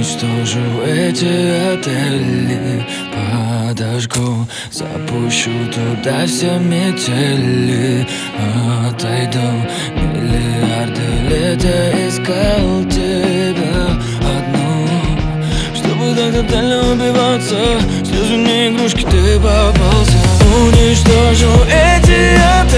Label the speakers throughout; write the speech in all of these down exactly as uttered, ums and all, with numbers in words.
Speaker 1: Уничтожу эти отели, подожгу, запущу туда все метели. Отойду, миллиарды лет я искал тебя одну, чтобы так тотально убиваться. Слезы не игрушки, ты попался. Уничтожу эти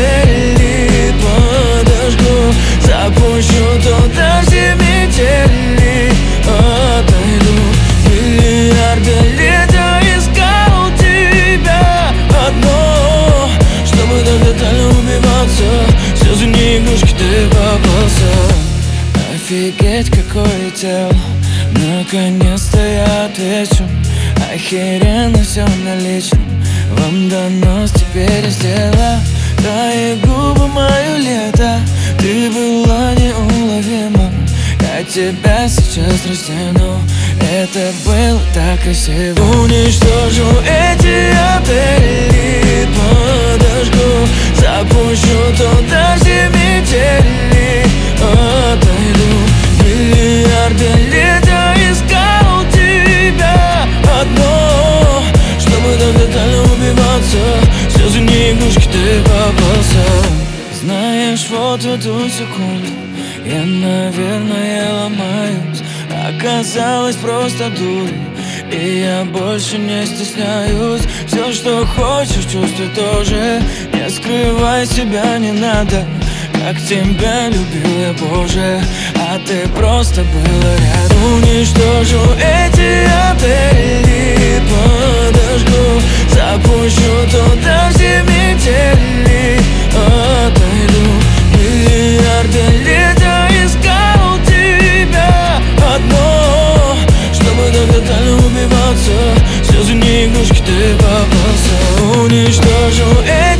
Speaker 1: отели, подожгу, запущу туда все метели. Отойду, миллиарды лет я искал тебя одно, чтобы так тотально убиваться. Слезы не игрушки, ты попался. Офигеть, какое тело, наконец-то я отвечу. Охеренно все налично, вам донос теперь сделала. Твои губы мое лето, ты была неуловима. Я тебя сейчас растяну, это было так красиво. Уничтожу эти отели, подожгу, запущу туда все метели. Отойду, миллиарды лет я искал тебя одно, чтобы так тотально убиваться. Слезы не игрушки, ты попался. Знаешь, вот в эту секунду я, наверное, ломаюсь. Оказалось просто дурой, и я больше не стесняюсь. Все, что хочешь, чувствуй тоже, не скрывай себя, не надо. Как тебя любил я, Боже, а ты просто была рядом. Уничтожу эти отели, подожгу, запущу туда все метели. Отойду, миллиарды лет я искал тебя одно, чтобы так тотально убиваться. Слезы не игрушки, ты попался. Уничтожу эти